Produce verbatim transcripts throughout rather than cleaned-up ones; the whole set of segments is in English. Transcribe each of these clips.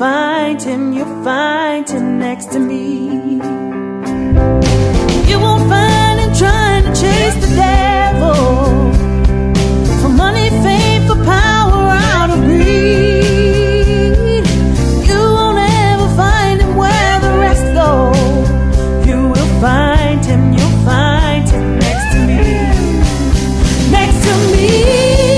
find him, you'll find him next to me. You won't find him trying to chase the devil for money, fame, for power, out of greed. You won't ever find him where the rest go. You will find him, you'll find him next to me. Next to me.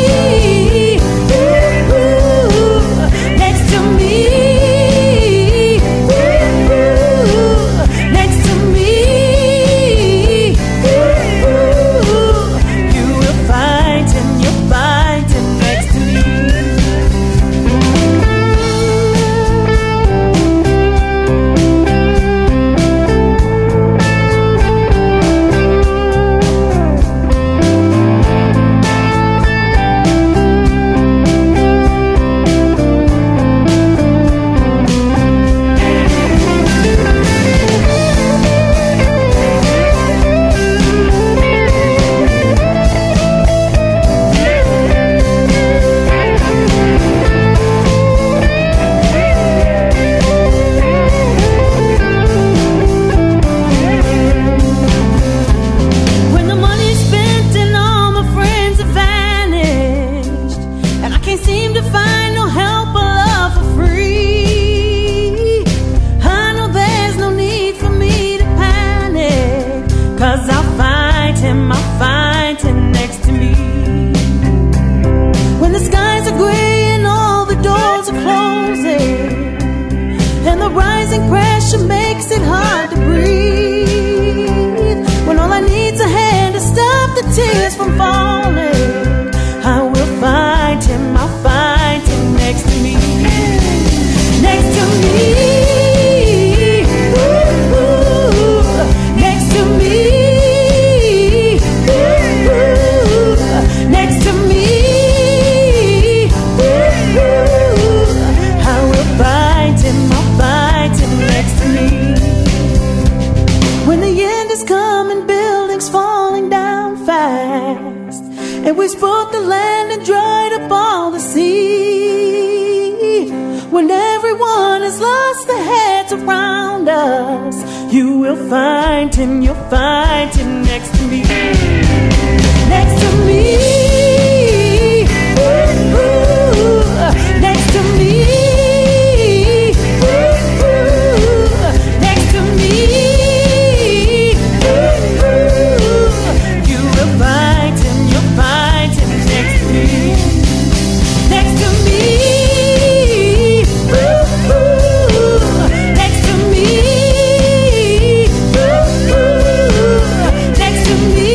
Cause I'll find him, I'll find him next to me. When the skies are gray and all the doors are closing, and the rising pressure makes it hard to breathe, when all I need's a hand to stop the tears from falling, I will find him, I'll find him next to me. Next to me. And we spoke the land and dried up all the sea. When everyone has lost their heads around us, you will find him, you'll find him next to me. Next to me. Ooh, ooh, next to me. Ooh, ooh, next to me. Ooh, ooh, you will find him, you'll find him next to me. Next to me. Ooh, ooh, next to me. Ooh, ooh, next to me.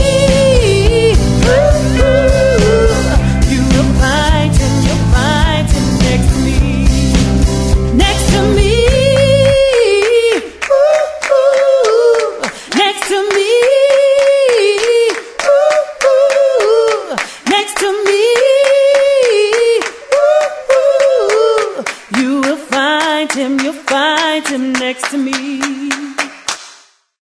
Ooh, ooh, you will find him, you'll find him next to me. Next to me. Ooh, ooh, next to me. Next to me, ooh, ooh, you will find him, you'll find him next to me.